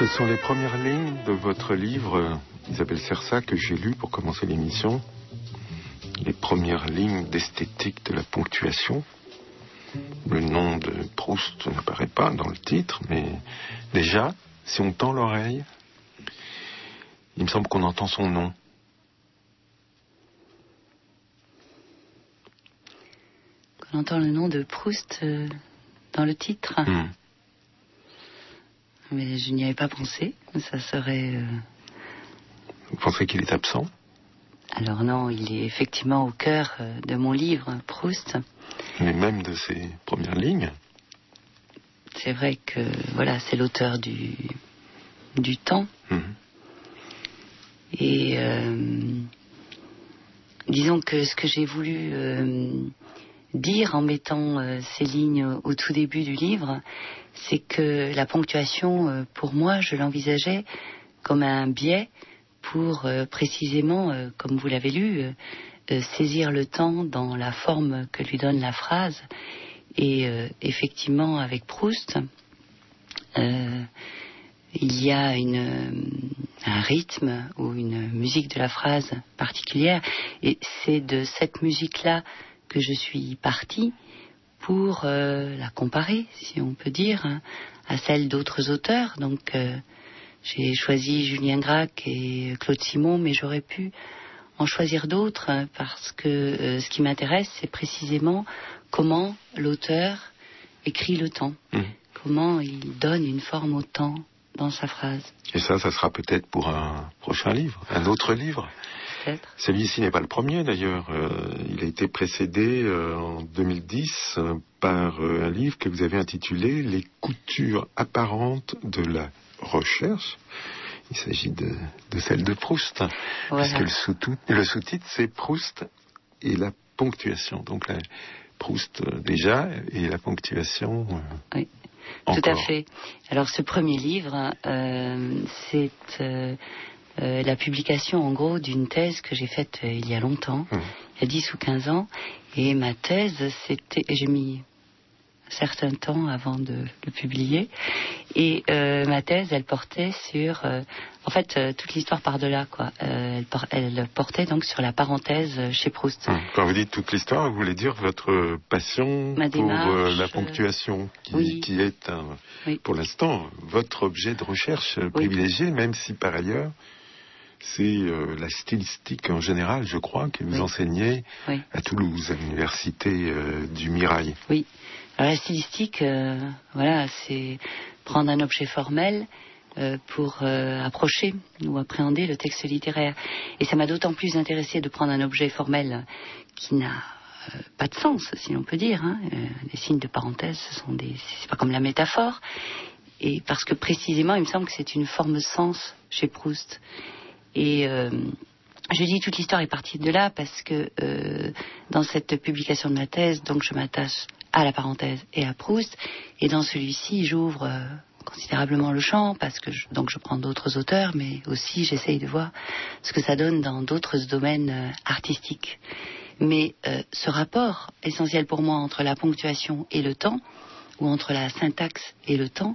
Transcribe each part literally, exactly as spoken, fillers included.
Ce sont les premières lignes de votre livre, Isabelle Sersa, que j'ai lu pour commencer l'émission. Les premières lignes d'esthétique de la ponctuation. Le nom de Proust n'apparaît pas dans le titre, mais déjà, si on tend l'oreille, il me semble qu'on entend son nom. On entend le nom de Proust euh, dans le titre. Mmh. Mais je n'y avais pas pensé. Ça serait... Euh... Vous pensez qu'il est absent ? Alors non, il est effectivement au cœur euh, de mon livre, Proust. Mais même de ses premières lignes. C'est vrai que, voilà, c'est l'auteur du, du temps. Mmh. Et euh, disons que ce que j'ai voulu euh, dire en mettant euh, ces lignes au tout début du livre, c'est que la ponctuation, euh, pour moi, je l'envisageais comme un biais pour euh, précisément, euh, comme vous l'avez lu, euh, euh, saisir le temps dans la forme que lui donne la phrase. Et euh, effectivement, avec Proust, euh, il y a une, un rythme ou une musique de la phrase particulière. Et c'est de cette musique-là que je suis partie pour euh, la comparer, si on peut dire, hein, à celle d'autres auteurs. Donc, euh, j'ai choisi Julien Gracq et Claude Simon, mais j'aurais pu en choisir d'autres, hein, parce que euh, ce qui m'intéresse, c'est précisément comment l'auteur écrit le temps, mmh. comment il donne une forme au temps dans sa phrase. Et ça, ça sera peut-être pour un prochain livre, un autre livre. Peut-être. Celui-ci n'est pas le premier d'ailleurs. Euh, il a été précédé euh, en deux mille dix euh, par euh, un livre que vous avez intitulé « Les coutures apparentes de la recherche ». Il s'agit de, de celle de Proust, voilà. Puisque le, sous- le sous-titre c'est Proust et la ponctuation. Donc la, Proust euh, déjà et la ponctuation. Euh, oui, encore. Tout à fait. Alors ce premier livre, euh, c'est euh, euh, la publication en gros d'une thèse que j'ai faite euh, il y a longtemps, mmh. il y a dix ou quinze ans. Et ma thèse, c'était... J'ai mis un certain temps avant de le publier. Et euh, ma thèse, elle portait sur... Euh, en fait, euh, toute l'histoire part de là, quoi. Euh, elle, por- elle portait donc sur la parenthèse chez Proust. Hum. Quand vous dites toute l'histoire, vous voulez dire votre passion Ma pour démarche, euh, la ponctuation, qui, oui. qui est, un, oui. pour l'instant, votre objet de recherche privilégié, oui. même si par ailleurs, c'est euh, la stylistique en général, je crois, que vous oui. enseignez oui. à Toulouse, à l'université euh, du Mirail. Oui. Alors la stylistique, euh, voilà, c'est prendre un objet formel euh, pour euh, approcher ou appréhender le texte littéraire. Et ça m'a d'autant plus intéressé de prendre un objet formel qui n'a euh, pas de sens, si l'on peut dire. Hein. Euh, les signes de parenthèse, ce sont des, c'est pas comme la métaphore. Et parce que précisément, il me semble que c'est une forme de sens chez Proust. Et euh, je dis toute l'histoire est partie de là parce que euh, dans cette publication de ma thèse, donc je m'attache à la parenthèse et à Proust, et dans celui-ci j'ouvre euh, considérablement le champ parce que je, donc je prends d'autres auteurs, mais aussi j'essaye de voir ce que ça donne dans d'autres domaines euh, artistiques. Mais euh, ce rapport essentiel pour moi entre la ponctuation et le temps, ou entre la syntaxe et le temps,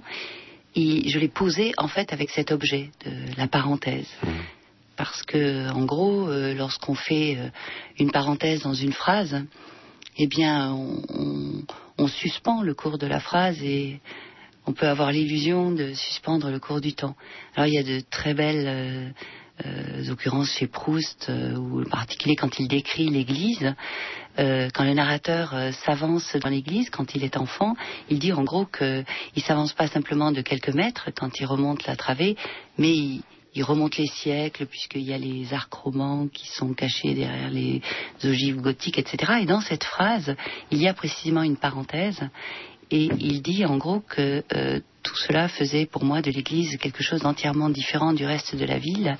et je l'ai posé en fait avec cet objet de la parenthèse. Mmh. Parce que en gros, euh, lorsqu'on fait euh, une parenthèse dans une phrase, eh bien, on, on, on suspend le cours de la phrase et on peut avoir l'illusion de suspendre le cours du temps. Alors, il y a de très belles euh, euh, occurrences chez Proust, euh, ou en particulier quand il décrit l'Église, euh, quand le narrateur euh, s'avance dans l'Église, quand il est enfant, il dit en gros qu'il ne s'avance pas simplement de quelques mètres quand il remonte la travée, mais il... Il remonte les siècles, puisqu'il y a les arcs romans qui sont cachés derrière les ogives gothiques, et cetera. Et dans cette phrase, il y a précisément une parenthèse. Et il dit en gros que euh, tout cela faisait pour moi de l'église quelque chose d'entièrement différent du reste de la ville.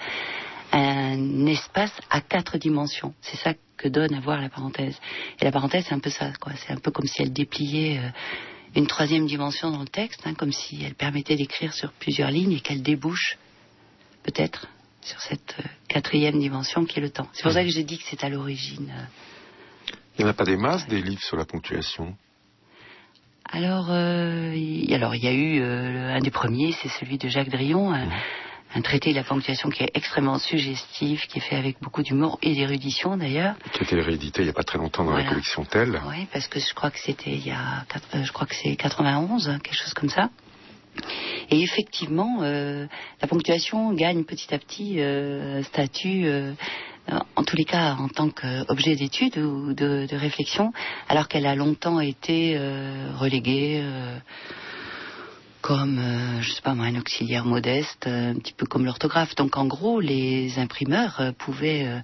Un espace à quatre dimensions. C'est ça que donne à voir la parenthèse. Et la parenthèse, c'est un peu ça, quoi. C'est un peu comme si elle dépliait euh, une troisième dimension dans le texte, hein, comme si elle permettait d'écrire sur plusieurs lignes et qu'elle débouche peut-être sur cette euh, quatrième dimension qui est le temps. C'est pour mmh. ça que j'ai dit que c'est à l'origine. Euh... Il n'y en a pas des masses, des livres sur la ponctuation ? Alors, euh, il, alors, il y a eu euh, un des premiers, c'est celui de Jacques Drillon, un, mmh. un traité de la ponctuation qui est extrêmement suggestif, qui est fait avec beaucoup d'humour et d'érudition d'ailleurs. Qui a été réédité il n'y a pas très longtemps dans voilà. la collection Tel. Oui, parce que je crois que c'était il y a, je crois que c'est quatre-vingt-onze, quelque chose comme ça. Et effectivement, euh, la ponctuation gagne petit à petit euh, statut, euh, en tous les cas en tant qu'objet d'étude ou de, de réflexion, alors qu'elle a longtemps été euh, reléguée euh, comme, euh, je sais pas moi, un auxiliaire modeste, euh, un petit peu comme l'orthographe. Donc en gros, les imprimeurs euh, pouvaient... Euh,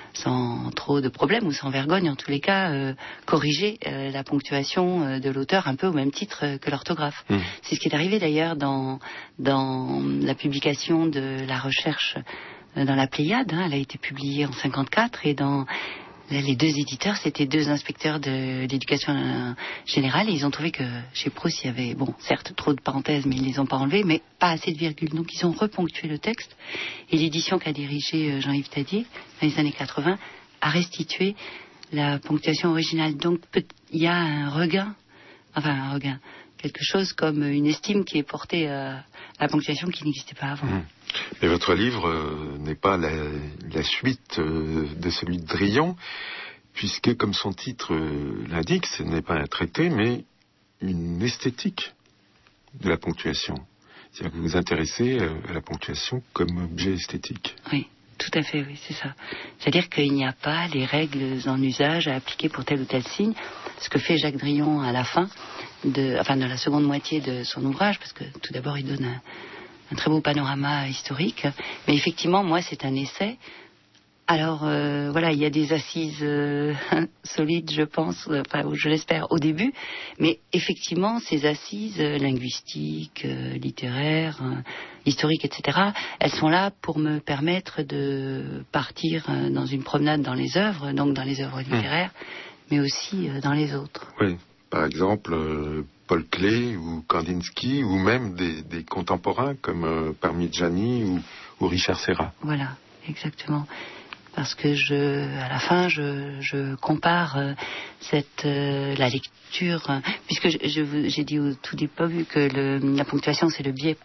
sans trop de problèmes ou sans vergogne, en tous les cas, euh, corriger euh, la ponctuation euh, de l'auteur un peu au même titre euh, que l'orthographe. Mmh. C'est ce qui est arrivé d'ailleurs dans, dans la publication de la recherche euh, dans la Pléiade. Hein, elle a été publiée en cinquante-quatre et dans les deux éditeurs, c'était deux inspecteurs de l'éducation euh, générale et ils ont trouvé que chez Proust, il y avait, bon, certes, trop de parenthèses, mais ils les ont pas enlevées, mais pas assez de virgules. Donc, ils ont reponctué le texte et l'édition qu'a dirigée Jean-Yves Tadier dans les années quatre-vingts a restitué la ponctuation originale. Donc, il y a un regain, enfin, un regain, quelque chose comme une estime qui est portée à la ponctuation qui n'existait pas avant. Mmh. Mais votre livre euh, n'est pas la, la suite euh, de celui de Drillon, puisque, comme son titre euh, l'indique, ce n'est pas un traité, mais une esthétique de la ponctuation. C'est-à-dire que vous vous intéressez euh, à la ponctuation comme objet esthétique. Oui, tout à fait, oui, c'est ça. C'est-à-dire qu'il n'y a pas les règles en usage à appliquer pour tel ou tel signe, ce que fait Jacques Drillon à la fin, de, enfin de la seconde moitié de son ouvrage, parce que tout d'abord il donne un... un très beau panorama historique, mais effectivement, moi, c'est un essai. Alors, euh, voilà, il y a des assises euh, solides, je pense, enfin, je l'espère, au début, mais effectivement, ces assises euh, linguistiques, euh, littéraires, euh, historiques, et cetera, elles sont là pour me permettre de partir euh, dans une promenade dans les œuvres, donc dans les œuvres littéraires, mmh. mais aussi euh, dans les autres. Oui, par exemple... Euh... Paul Klee ou Kandinsky, ou même des, des contemporains comme euh, Parmigiani ou, ou Richard Serra. Voilà, exactement. Parce que je, à la fin, je, je compare euh, cette, euh, la lecture, euh, puisque je, je, j'ai dit au tout début que le, la ponctuation, c'est le biais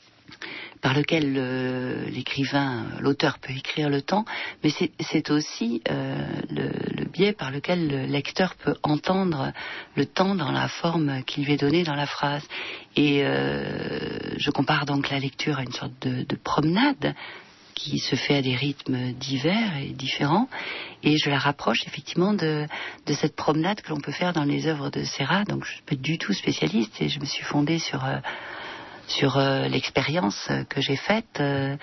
par lequel le, l'écrivain, l'auteur peut écrire le temps, mais c'est, c'est aussi euh, le, le biais par lequel le lecteur peut entendre le temps dans la forme qui lui est donnée dans la phrase. Et euh, je compare donc la lecture à une sorte de, de promenade qui se fait à des rythmes divers et différents, et je la rapproche effectivement de, de cette promenade que l'on peut faire dans les œuvres de Serra. Donc je ne suis pas du tout spécialiste et je me suis fondée sur... Euh, sur euh, l'expérience que j'ai faite euh,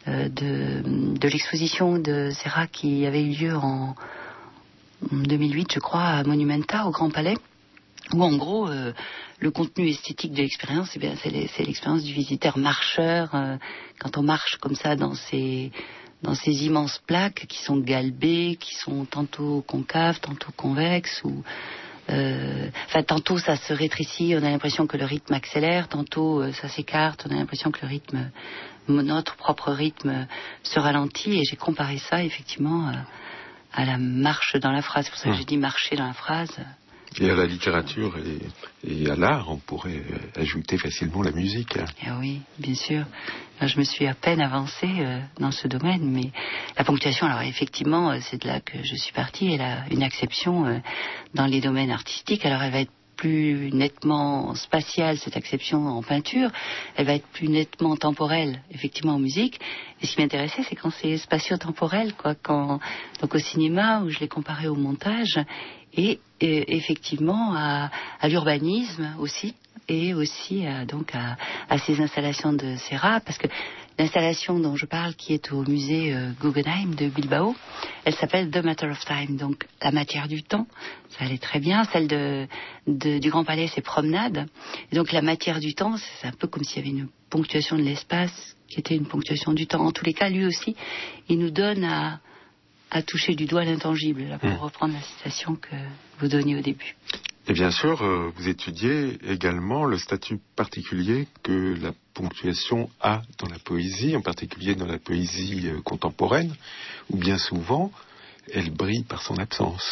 de, de l'exposition de Serra qui avait eu lieu en, en deux mille huit, je crois, à Monumenta, au Grand Palais, où en gros, euh, le contenu esthétique de l'expérience, eh bien, c'est, les, c'est l'expérience du visiteur marcheur, euh, quand on marche comme ça dans ces, dans ces immenses plaques qui sont galbées, qui sont tantôt concaves, tantôt convexes, ou... Euh, enfin, tantôt ça se rétrécit, on a l'impression que le rythme accélère, tantôt euh, ça s'écarte, on a l'impression que le rythme, notre propre rythme se ralentit, et j'ai comparé ça effectivement euh, à la marche dans la phrase. C'est pour ça que j'ai dit marcher dans la phrase. Et à la littérature et, et à l'art, on pourrait ajouter facilement la musique. Eh oui, bien sûr. Alors, je me suis à peine avancée euh, dans ce domaine, mais la ponctuation, alors effectivement, euh, c'est de là que je suis partie. Elle a une acception euh, dans les domaines artistiques. Alors elle va être plus nettement spatiale, cette acception en peinture. Elle va être plus nettement temporelle, effectivement, en musique. Et ce qui m'intéressait, c'est quand c'est spatio-temporel, quoi. Quand, donc au cinéma, où je l'ai comparé au montage, et, et effectivement à, à l'urbanisme aussi, et aussi à, donc à, à ces installations de Serra, parce que l'installation dont je parle, qui est au musée euh, Guggenheim de Bilbao, elle s'appelle The Matter of Time, donc la matière du temps. Ça allait très bien. Celle de, de, du Grand Palais, c'est Promenade. Et donc la matière du temps, c'est un peu comme s'il y avait une ponctuation de l'espace qui était une ponctuation du temps. En tous les cas, lui aussi, il nous donne à, à toucher du doigt l'intangible, là, pour mmh. reprendre la citation que vous donniez au début. Et bien sûr, euh, vous étudiez également le statut particulier que la ponctuation a dans la poésie, en particulier dans la poésie euh, contemporaine, où bien souvent, elle brille par son absence.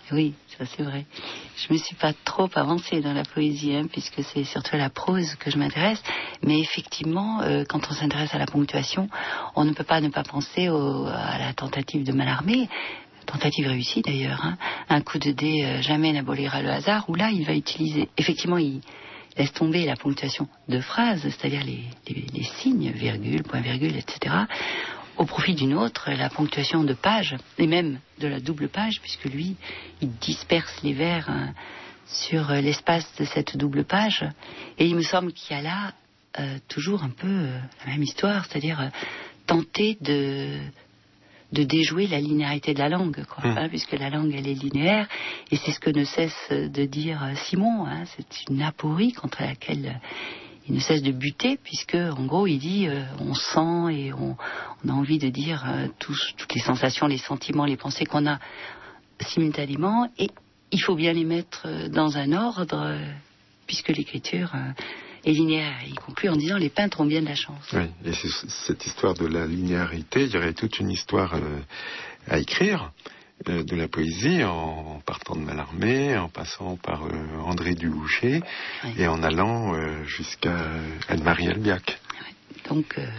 Oui, ça c'est vrai. Je me suis pas trop avancée dans la poésie, hein, puisque c'est surtout à la prose que je m'intéresse. Mais effectivement, euh, quand on s'intéresse à la ponctuation, on ne peut pas ne pas penser au, à la tentative de Mallarmé, tentative réussie d'ailleurs. Hein. Un coup de dé euh, jamais n'abolira le hasard, où là il va utiliser, effectivement il laisse tomber la ponctuation de phrases, c'est-à-dire les, les, les signes, virgule, point virgule, et cetera, au profit d'une autre, la ponctuation de page, et même de la double page, puisque lui, il disperse les vers hein, sur euh, l'espace de cette double page. Et il me semble qu'il y a là euh, toujours un peu euh, la même histoire, c'est-à-dire euh, tenter de, de déjouer la linéarité de la langue, quoi, mmh. hein, puisque la langue, elle est linéaire, et c'est ce que ne cesse de dire Simon, hein, c'est une aporie contre laquelle il ne cesse de buter, puisque en gros il dit euh, on sent et on, on a envie de dire euh, tous, toutes les sensations, les sentiments, les pensées qu'on a simultanément, et il faut bien les mettre dans un ordre euh, puisque l'écriture euh, est linéaire. Il conclut en disant les peintres ont bien de la chance. Oui, et c'est cette histoire de la linéarité, il y aurait toute une histoire euh, à écrire euh, de la poésie en partant de Mallarmé, en passant par euh, André Dubouché, oui. et en allant euh, jusqu'à Anne-Marie Albiac. Oui. Donc, euh...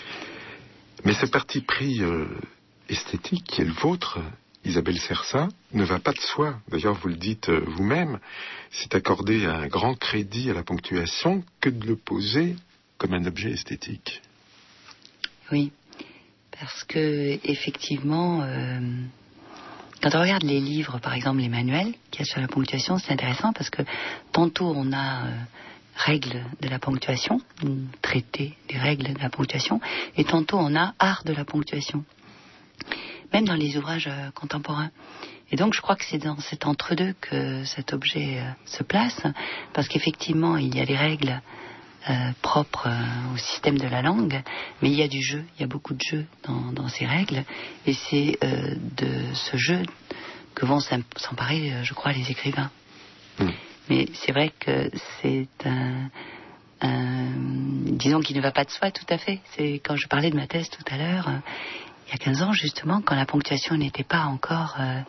mais ce parti pris euh, esthétique qui est le vôtre, Isabelle Sersa, ne va pas de soi. D'ailleurs, vous le dites euh, vous-même, c'est accorder un grand crédit à la ponctuation que de le poser comme un objet esthétique. Oui, parce que effectivement, euh, quand on regarde les livres, par exemple les manuels qu'il y a sur la ponctuation, c'est intéressant parce que tantôt on a euh, règles de la ponctuation, traité des règles de la ponctuation, et tantôt on a art de la ponctuation. Même dans les ouvrages euh, contemporains. Et donc je crois que c'est dans cet entre-deux que cet objet euh, se place, parce qu'effectivement il y a des règles euh, propres euh, au système de la langue, mais il y a du jeu, il y a beaucoup de jeu dans, dans ces règles, et c'est euh, de ce jeu que vont s'emparer, euh, je crois, les écrivains. Mmh. Mais c'est vrai que c'est un... un disons qu'il ne va pas de soi tout à fait. C'est quand je parlais de ma thèse tout à l'heure... Euh, il y a quinze ans, justement, quand la ponctuation n'était pas encore euh,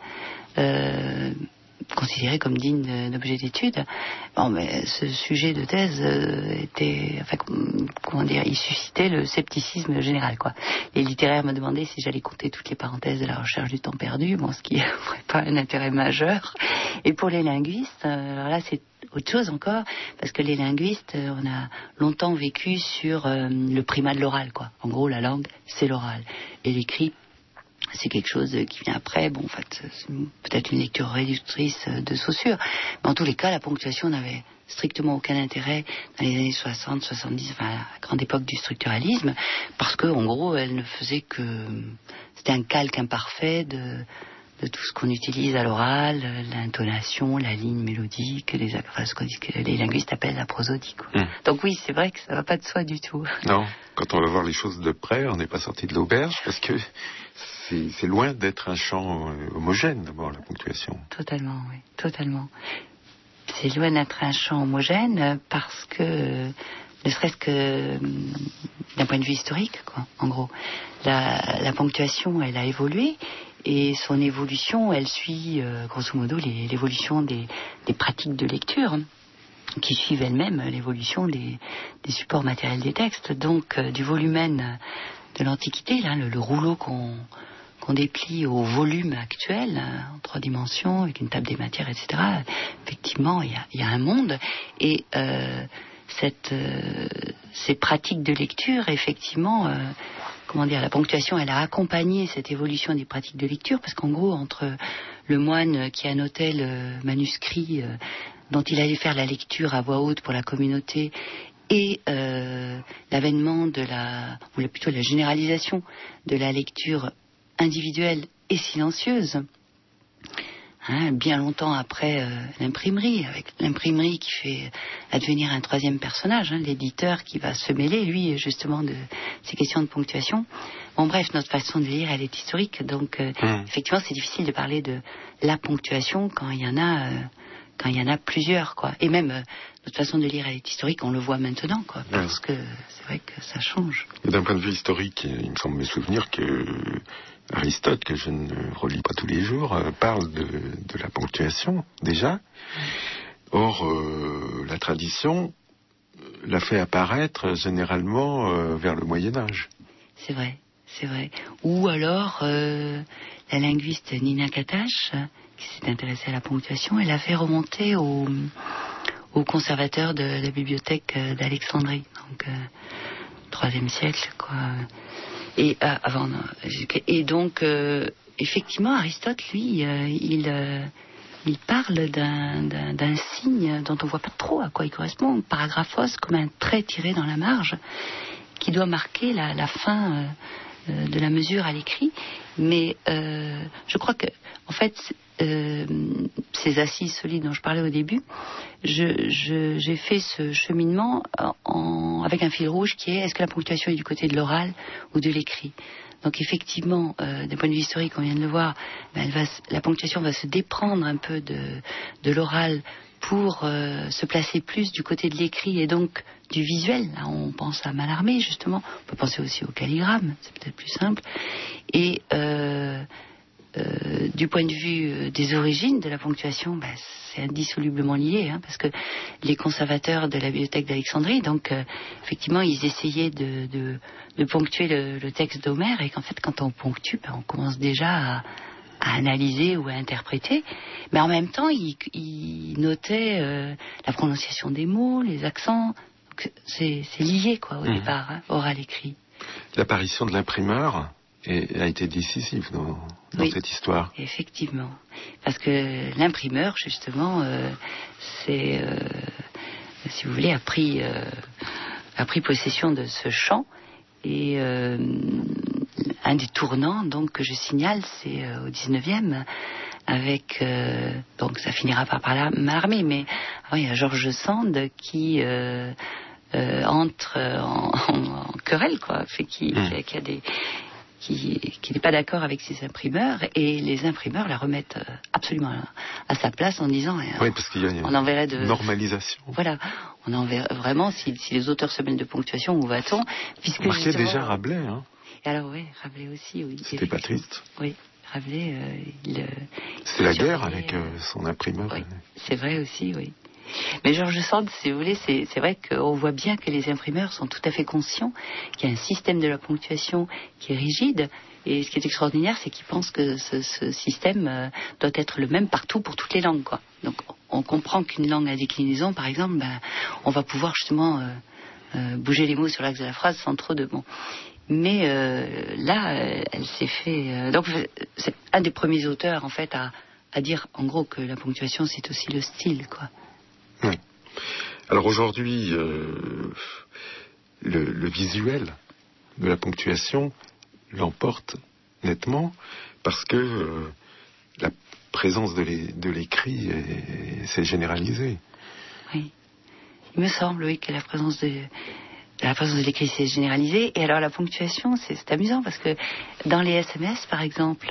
euh, considérée comme digne d'objet d'étude, bon, mais ce sujet de thèse euh, était, enfin, comment dire, il suscitait le scepticisme général, quoi. Les littéraires me demandaient si j'allais compter toutes les parenthèses de la recherche du temps perdu, bon, ce qui n'aurait pas un intérêt majeur. Et pour les linguistes, euh, alors là, c'est autre chose encore, parce que les linguistes, on a longtemps vécu sur euh, le primat de l'oral, quoi. En gros, la langue, c'est l'oral. Et l'écrit, c'est quelque chose qui vient après. Bon, en fait, c'est peut-être une lecture réductrice de Saussure. Mais en tous les cas, la ponctuation n'avait strictement aucun intérêt dans les années soixante, soixante-dix, enfin, à la grande époque du structuralisme, parce que, en gros, elle ne faisait que... C'était un calque imparfait de... de tout ce qu'on utilise à l'oral, l'intonation, la ligne mélodique, les, enfin, ce que les linguistes appellent la prosodie, quoi. Mmh. Donc oui, c'est vrai que ça ne va pas de soi du tout. Non, quand on va voir les choses de près, on n'est pas sorti de l'auberge, parce que c'est, c'est loin d'être un chant homogène, d'abord, la ponctuation. Totalement, oui, totalement. C'est loin d'être un chant homogène, parce que, ne serait-ce que d'un point de vue historique, quoi, en gros. La, la ponctuation, elle a évolué, et son évolution, elle suit, euh, grosso modo, les, l'évolution des, des pratiques de lecture, qui suivent elles-mêmes l'évolution des, des supports matériels des textes. Donc, euh, du volumen de l'Antiquité, là, le, le rouleau qu'on, qu'on déplie au volume actuel, euh, en trois dimensions, avec une table des matières, et cetera, effectivement, il y a, y a un monde. Et euh, cette, euh, ces pratiques de lecture, effectivement... Euh, Comment dire, la ponctuation, elle a accompagné cette évolution des pratiques de lecture, parce qu'en gros, entre le moine qui annotait le manuscrit euh, dont il allait faire la lecture à voix haute pour la communauté, et euh, l'avènement de la, ou plutôt la généralisation de la lecture individuelle et silencieuse, hein, bien longtemps après euh, l'imprimerie, avec l'imprimerie qui fait advenir un troisième personnage, hein, l'éditeur qui va se mêler, lui, justement, de ces questions de ponctuation. Bon, bref, notre façon de lire, elle est historique, donc euh, mmh. effectivement, c'est difficile de parler de la ponctuation quand il y en a, euh, quand il y en a plusieurs, quoi. Et même euh, notre façon de lire, elle est historique, on le voit maintenant, quoi, parce mmh. que c'est vrai que ça change. Et d'un point de vue historique, il me semble me souvenir que Aristote, que je ne relis pas tous les jours, euh, parle de, de la ponctuation, déjà. Or, euh, la tradition l'a fait apparaître généralement euh, vers le Moyen-Âge. C'est vrai, c'est vrai. Ou alors, euh, la linguiste Nina Katash, qui s'est intéressée à la ponctuation, elle a fait remonter au, au conservateur de la bibliothèque d'Alexandrie, donc euh, troisième siècle, quoi. Et euh, avant, non, et donc, euh, effectivement, Aristote, lui, euh, il, euh, il parle d'un, d'un, d'un signe dont on ne voit pas trop à quoi il correspond, paragraphos, comme un trait tiré dans la marge, qui doit marquer la, la fin euh, de la mesure à l'écrit. Mais euh, je crois que, en fait, euh, ces assises solides dont je parlais au début, je, je, j'ai fait ce cheminement en, avec un fil rouge qui est: est-ce que la ponctuation est du côté de l'oral ou de l'écrit? Donc effectivement, euh, d'un point de vue historique, on vient de le voir, ben, elle va, la ponctuation va se déprendre un peu de, de l'oral pour euh, se placer plus du côté de l'écrit et donc du visuel. Là, on pense à Mallarmé, justement. On peut penser aussi au calligramme, c'est peut-être plus simple. Et euh, euh, du point de vue des origines de la ponctuation, ben, c'est indissolublement lié, hein, parce que les conservateurs de la bibliothèque d'Alexandrie, donc euh, effectivement, ils essayaient de, de, de ponctuer le, le texte d'Homère, et qu'en fait, quand on ponctue, ben, on commence déjà à, à analyser ou à interpréter, mais en même temps, ils, ils notaient euh, la prononciation des mots, les accents. Donc, c'est, c'est lié, quoi, au mmh. départ, hein, oral-écrit. L'apparition de l'imprimeur Et a été décisif dans, dans oui, cette histoire. Effectivement. Parce que l'imprimeur, justement, euh, c'est, euh, si vous voulez, a pris, euh, a pris possession de ce champ. Et euh, un des tournants, donc, que je signale, c'est euh, au dix-neuvième, avec, euh, donc ça finira par par là, Mallarmé, mais ah, il y a George Sand qui euh, euh, entre en, en, en querelle, quoi, fait qui, mmh. qui, qui a des... qui, qui n'est pas d'accord avec ses imprimeurs, et les imprimeurs la remettent absolument à, à sa place en disant oui, parce qu'il y a une on enverrait de normalisation. Voilà, on enverrait vraiment, si, si les auteurs se mêlent de ponctuation, où va-t-on, puisque marquait déjà Rabelais, hein. Et alors oui, Rabelais aussi, oui. C'était pas triste. Oui, Rabelais, euh, il. C'était la guerre avec euh, son imprimeur. Oui, c'est vrai aussi, oui. Mais George Sand, si vous voulez, c'est, c'est vrai qu'on voit bien que les imprimeurs sont tout à fait conscients qu'il y a un système de la ponctuation qui est rigide. Et ce qui est extraordinaire, c'est qu'ils pensent que ce, ce système euh, doit être le même partout pour toutes les langues, quoi. Donc on comprend qu'une langue à déclinaison, par exemple, ben, on va pouvoir justement euh, euh, bouger les mots sur l'axe de la phrase sans trop de... Bon. Mais euh, là, euh, elle s'est fait... Euh, donc c'est un des premiers auteurs, en fait, à, à dire, en gros, que la ponctuation, c'est aussi le style, quoi. Oui. Alors aujourd'hui, euh, le, le visuel de la ponctuation l'emporte nettement parce que euh, la présence de, l'é, de l'écrit est, s'est généralisée. Oui, il me semble, oui, que la présence de, la présence de l'écrit s'est généralisée. Et alors la ponctuation, c'est, c'est amusant parce que dans les S M S, par exemple,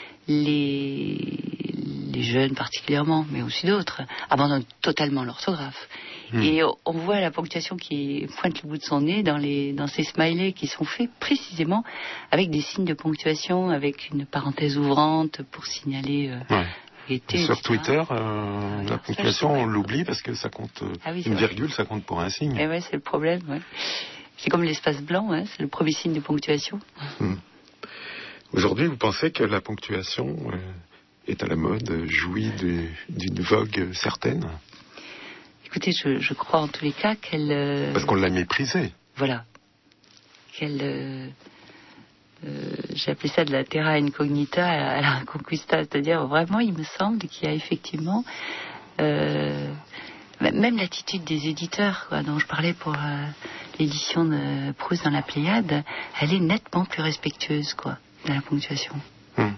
les... les jeunes particulièrement, mais aussi d'autres, abandonnent totalement l'orthographe. Mmh. Et on voit la ponctuation qui pointe le bout de son nez dans, les, dans ces smileys qui sont faits précisément avec des signes de ponctuation, avec une parenthèse ouvrante pour signaler... Euh, ouais. Été, sur et cetera. Twitter, euh, la ponctuation, on l'oublie parce que ça compte... Euh, ah oui, une vrai. virgule, ça compte pour un signe. Et ouais, c'est le problème, ouais. C'est comme l'espace blanc, hein, c'est le premier signe de ponctuation. Mmh. Aujourd'hui, vous pensez que la ponctuation... Euh, est à la mode, jouit de, d'une vogue certaine? Écoutez, je, je crois en tous les cas qu'elle... Euh, Parce qu'on l'a méprisée. Voilà. Qu'elle... Euh, euh, j'ai appelé ça de la terra incognita à la reconquista, c'est-à-dire vraiment, il me semble qu'il y a effectivement... Euh, même l'attitude des éditeurs, quoi, dont je parlais pour euh, l'édition de Proust dans la Pléiade, elle est nettement plus respectueuse, quoi, de la ponctuation. Hum.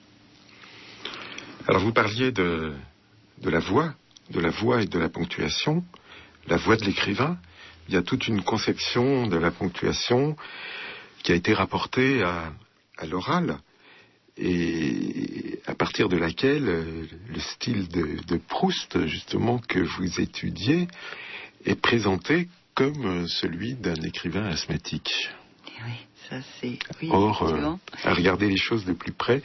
Alors vous parliez de, de la voix, de la voix et de la ponctuation, la voix de l'écrivain. Il y a toute une conception de la ponctuation qui a été rapportée à, à l'oral et à partir de laquelle le style de, de Proust, justement, que vous étudiez, est présenté comme celui d'un écrivain asthmatique. Oui, ça c'est... Oui, Or, euh, à regarder les choses de plus près,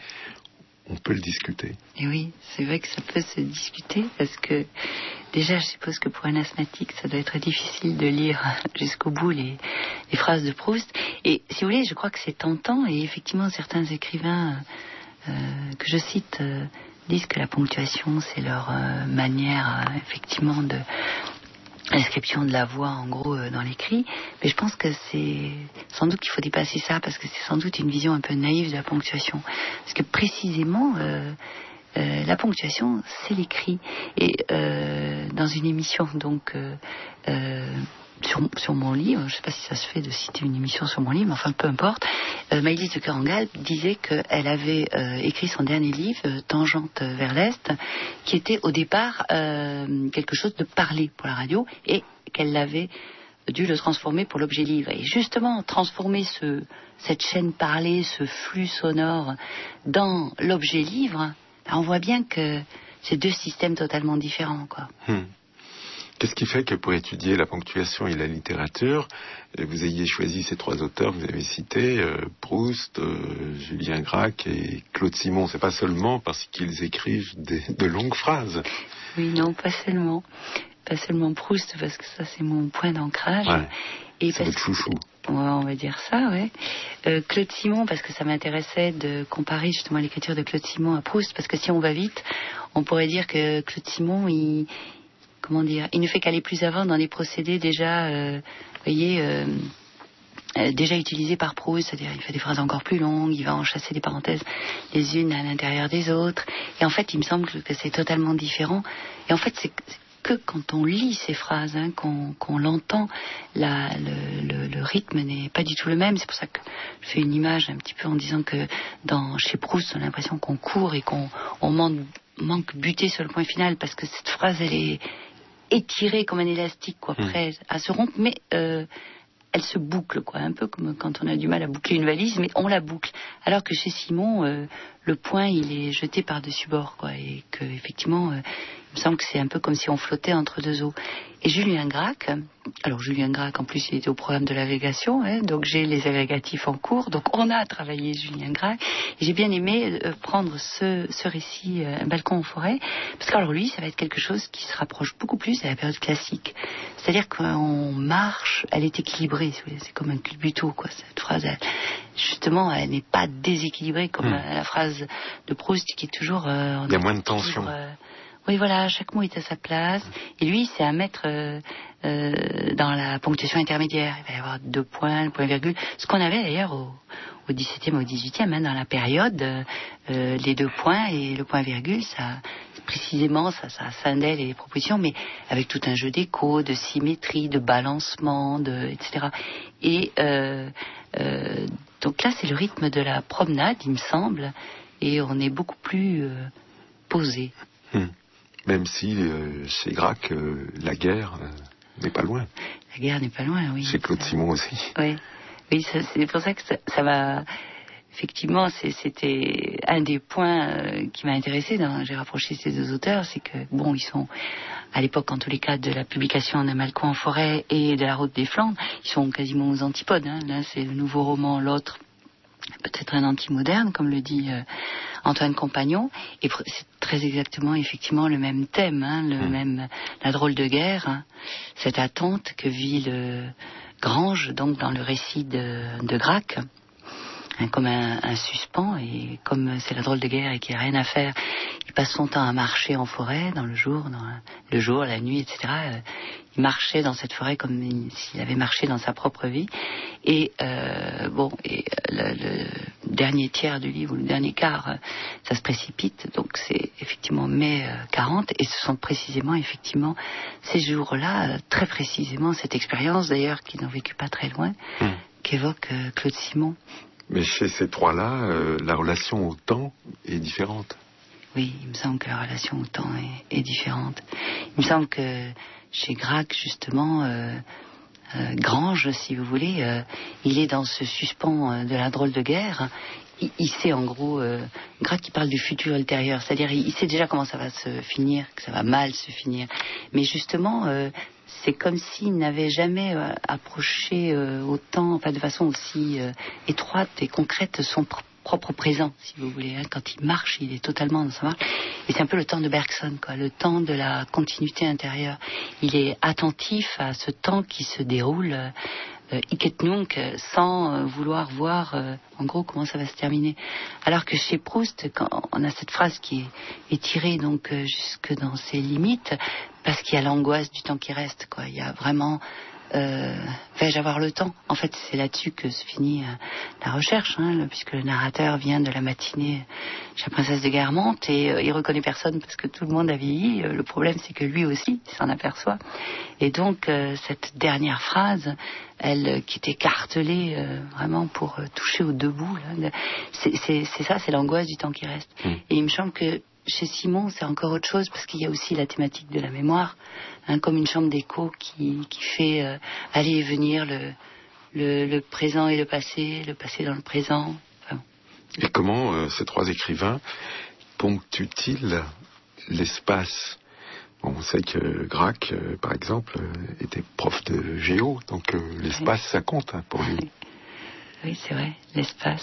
on peut le discuter. Et oui, c'est vrai que ça peut se discuter parce que déjà, je suppose que pour un asthmatique, ça doit être difficile de lire jusqu'au bout les, les phrases de Proust. Et si vous voulez, je crois que c'est tentant. Et effectivement, certains écrivains euh, que je cite euh, disent que la ponctuation, c'est leur euh, manière, euh, effectivement, de l'inscription de la voix, en gros, euh, dans l'écrit. Mais je pense que c'est sans doute qu'il faut dépasser ça parce que c'est sans doute une vision un peu naïve de la ponctuation. Parce que précisément... Euh, Euh, la ponctuation, c'est l'écrit. Et euh, dans une émission, donc euh, euh, sur, sur mon livre, je ne sais pas si ça se fait de citer une émission sur mon livre, mais enfin peu importe, euh, Maëlys de Kerangal disait qu'elle avait euh, écrit son dernier livre, euh, Tangente vers l'Est, qui était au départ euh, quelque chose de parlé pour la radio, et qu'elle l'avait dû le transformer pour l'objet livre. Et justement, transformer ce, cette chaîne parlée, ce flux sonore dans l'objet livre, on voit bien que c'est deux systèmes totalement différents, quoi. Hmm. Qu'est-ce qui fait que pour étudier la ponctuation et la littérature, vous ayez choisi ces trois auteurs, vous avez cité euh, Proust, euh, Julien Gracq et Claude Simon. C'est pas seulement parce qu'ils écrivent des, de longues phrases. Oui, non, pas seulement. Pas seulement Proust, parce que ça, c'est mon point d'ancrage. Ouais, et c'est votre chouchou. Ouais, on va dire ça, ouais. Euh, Claude Simon, parce que ça m'intéressait de comparer justement l'écriture de Claude Simon à Proust, parce que si on va vite, on pourrait dire que Claude Simon, il, comment dire, il ne fait qu'aller plus avant dans des procédés déjà, euh, vous voyez, euh, euh, déjà utilisés par Proust, c'est-à-dire il fait des phrases encore plus longues, il va enchasser des parenthèses les unes à l'intérieur des autres, et en fait, il me semble que c'est totalement différent. Et en fait, c'est que quand on lit ces phrases, hein, qu'on, qu'on l'entend, la, le, le, le rythme n'est pas du tout le même. C'est pour ça que je fais une image un petit peu en disant que dans, chez Proust, on a l'impression qu'on court et qu'on on manque, manque buter sur le point final, parce que cette phrase, elle est étirée comme un élastique, quoi, mmh. prête à se rompre, mais euh, elle se boucle, quoi, un peu comme quand on a du mal à boucler une valise, mais on la boucle. Alors que chez Simon, euh, le point, il est jeté par-dessus bord, quoi, et que effectivement, euh, il me semble que c'est un peu comme si on flottait entre deux eaux. Et Julien Gracq, alors Julien Gracq, en plus, il était au programme de l'agrégation, hein, donc j'ai les agrégatifs en cours, donc on a travaillé Julien Gracq, et j'ai bien aimé euh, prendre ce, ce récit, euh, Un balcon en forêt, parce que alors lui, ça va être quelque chose qui se rapproche beaucoup plus de la période classique. C'est-à-dire qu'on marche, elle est équilibrée, c'est comme un culbuto, quoi, cette phrase, elle, justement, elle n'est pas déséquilibrée comme mmh. la phrase de Proust qui est toujours... Euh, il y a moins de tension. Toujours, euh, oui, voilà, chaque mot est à sa place. Et lui, c'est à mettre euh, euh, dans la ponctuation intermédiaire. Il va y avoir deux points, le point virgule. Ce qu'on avait d'ailleurs au, au dix-septième, au dix-huitième, hein, dans la période, euh, les deux points et le point virgule, ça, précisément, ça, ça scindait les propositions, mais avec tout un jeu d'écho, de symétrie, de balancement, de, et cetera. Et euh, euh, donc là, c'est le rythme de la promenade, il me semble, et on est beaucoup plus euh, posé. Hmm. Même si, euh, chez Gracq, euh, la guerre euh, n'est pas loin. La guerre n'est pas loin, oui. Chez Claude ça... Simon aussi. Oui, oui, ça, c'est pour ça que ça, ça va... Effectivement, c'est, c'était un des points euh, qui m'a intéressé dans j'ai rapproché ces deux auteurs, c'est que, bon, ils sont, à l'époque, en tous les cas, de la publication d'Un balcon en forêt et de La route des Flandres, ils sont quasiment aux antipodes. Hein. L'un, c'est le nouveau roman, l'autre... peut-être un anti-moderne, comme le dit euh, Antoine Compagnon, et pr- c'est très exactement, effectivement, le même thème, hein, le mmh. même, la drôle de guerre, hein, cette attente que vit le Grange, donc dans le récit de, de Gracq, hein, comme un, un suspens, et comme c'est la drôle de guerre et qu'il n'y a rien à faire, il passe son temps à marcher en forêt, dans le jour, dans un, le jour, la nuit, et cetera. Euh, il marchait dans cette forêt comme s'il avait marché dans sa propre vie. Et euh, bon, et le, le dernier tiers du livre, ou le dernier quart, ça se précipite. Donc c'est effectivement mai quarante, et ce sont précisément, effectivement, ces jours-là, très précisément, cette expérience, d'ailleurs, qu'ils n'ont vécu pas très loin, mmh. qu'évoque euh, Claude Simon. Mais chez ces trois-là, euh, la relation au temps est différente. Oui, il me semble que la relation au temps est, est différente. Il me semble que chez Gracq, justement, euh, euh, Grange, si vous voulez, euh, il est dans ce suspens euh, de la drôle de guerre. Il, il sait en gros, euh, Gracq qui parle du futur ultérieur, c'est-à-dire il, il sait déjà comment ça va se finir, que ça va mal se finir. Mais justement, euh, c'est comme s'il n'avait jamais euh, approché euh, autant, enfin de façon aussi euh, étroite et concrète son pr- propre présent, si vous voulez. Hein. Quand il marche, il est totalement dans sa marche. Et c'est un peu le temps de Bergson, quoi, le temps de la continuité intérieure. Il est attentif à ce temps qui se déroule euh, euh, hic et nunc, sans euh, vouloir voir euh, en gros comment ça va se terminer. Alors que chez Proust, quand on a cette phrase qui est, est tirée donc euh, jusque dans ses limites, parce qu'il y a l'angoisse du temps qui reste, quoi. Il y a vraiment Euh, vais-je avoir le temps? En fait, c'est là-dessus que se finit euh, la recherche, hein, le, puisque le narrateur vient de la matinée chez la princesse de Guermantes et euh, il reconnaît personne parce que tout le monde a vieilli. Euh, le problème, c'est que lui aussi s'en aperçoit. Et donc, euh, cette dernière phrase, elle euh, qui est écartelée euh, vraiment pour euh, toucher au debout, là, c'est, c'est, c'est ça, c'est l'angoisse du temps qui reste. Mmh. Et il me semble que chez Simon, c'est encore autre chose parce qu'il y a aussi la thématique de la mémoire, hein, comme une chambre d'écho qui, qui fait euh, aller et venir le, le, le présent et le passé, le passé dans le présent. Enfin. Et comment euh, ces trois écrivains ponctuent-ils l'espace? Bon, on sait que Gracq, euh, par exemple, euh, était prof de géo, donc euh, l'espace, oui. Ça compte hein, pour lui. Oui, oui c'est vrai, l'espace.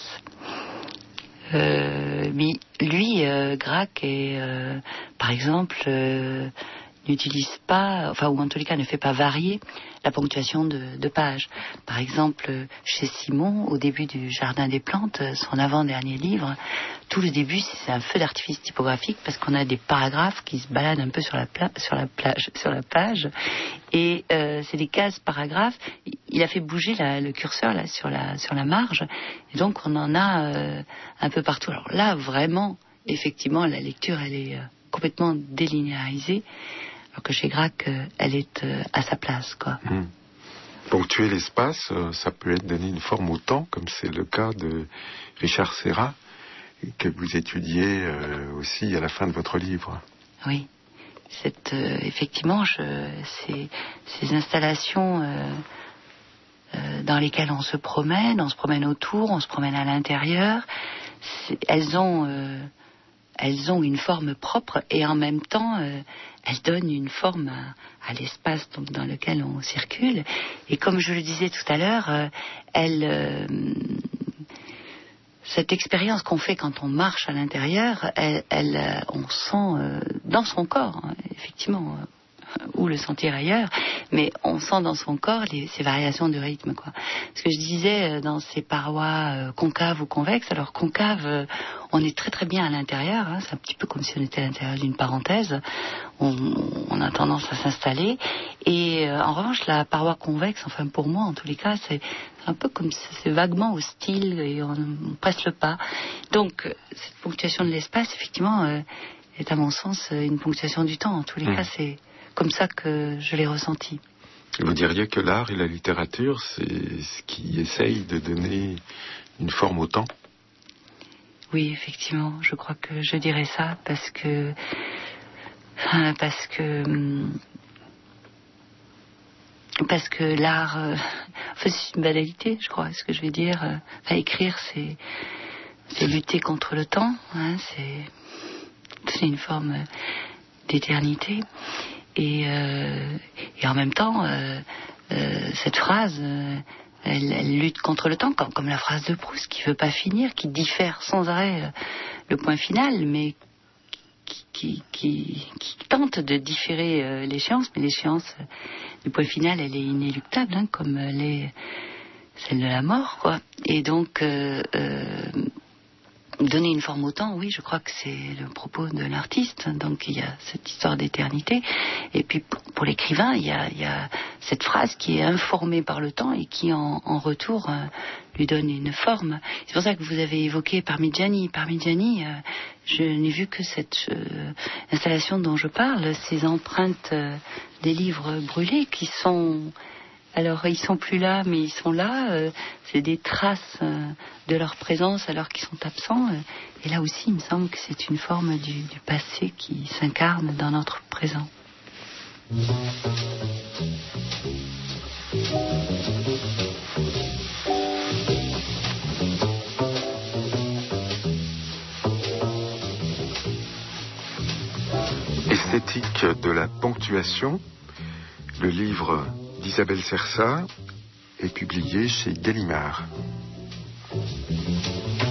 Euh, mais lui, euh, Gracq, est, euh, par exemple, euh, n'utilise pas, enfin, ou en tous les cas ne fait pas varier la ponctuation de, de pages. Par exemple, chez Simon, au début du Jardin des plantes, son avant-dernier livre, tout le début, c'est un feu d'artifice typographique parce qu'on a des paragraphes qui se baladent un peu sur la, pla- sur la, plage, sur la page. Et euh, c'est des cases paragraphes. Il a fait bouger la, le curseur là, sur, la, sur la marge. Et donc, on en a euh, un peu partout. Alors là, vraiment, effectivement, la lecture, elle est euh, complètement délinéarisée. Alors que chez Gracq, euh, elle est euh, à sa place, quoi. Mmh. Ponctuer l'espace, euh, ça peut être donner une forme au temps, comme c'est le cas de Richard Serra, que vous étudiez euh, aussi à la fin de votre livre. Oui, c'est, euh, effectivement, je, ces, ces installations euh, euh, dans lesquelles on se promène, on se promène autour, on se promène à l'intérieur, elles ont... Euh, elles ont une forme propre et en même temps, euh, elles donnent une forme à, à l'espace donc, dans lequel on circule. Et comme je le disais tout à l'heure, euh, elles, euh, cette expérience qu'on fait quand on marche à l'intérieur, elle, elle, euh, on sent euh, dans son corps, hein, effectivement, euh, ou le sentir ailleurs, mais on sent dans son corps les, ces variations de rythme, quoi. Ce que je disais dans ces parois euh, concaves ou convexes, alors concave, euh, on est très très bien à l'intérieur, hein, c'est un petit peu comme si on était à l'intérieur d'une parenthèse, on, on a tendance à s'installer, et euh, en revanche la paroi convexe, enfin pour moi en tous les cas, c'est un peu comme si c'est vaguement hostile et on, on presse le pas. Donc cette ponctuation de l'espace, effectivement, euh, est à mon sens une ponctuation du temps. En tous les mmh. cas, c'est comme ça que je l'ai ressenti. Vous diriez que l'art et la littérature, c'est ce qui essaye de donner une forme au temps? Oui, effectivement, je crois que je dirais ça, parce que... Enfin, parce que... Parce que l'art... Euh, enfin, c'est une banalité, je crois, ce que je vais dire. Enfin, écrire, c'est, c'est lutter contre le temps, hein, c'est, c'est une forme d'éternité. Et, euh, et en même temps, euh, euh, cette phrase, euh, elle, elle lutte contre le temps, comme, comme la phrase de Proust, qui ne veut pas finir, qui diffère sans arrêt euh, le point final, mais qui, qui, qui, qui tente de différer euh, l'échéance, mais l'échéance euh, du point final, elle est inéluctable, hein, comme elle est celle de la mort, quoi. Et donc... Euh, euh, donner une forme au temps, oui, je crois que c'est le propos de l'artiste. Donc il y a cette histoire d'éternité. Et puis pour, pour l'écrivain, il y, a, il y a cette phrase qui est informée par le temps et qui en, en retour euh, lui donne une forme. C'est pour ça que vous avez évoqué Parmigiani. Parmigiani, euh, je n'ai vu que cette euh, installation dont je parle, ces empreintes euh, des livres brûlés qui sont... Alors, ils sont plus là, mais ils sont là. Euh, c'est des traces euh, de leur présence alors qu'ils sont absents. Euh, et là aussi, il me semble que c'est une forme du, du passé qui s'incarne dans notre présent. L'esthétique de la ponctuation, le livre d'Isabelle Sersa, est publié chez Gallimard.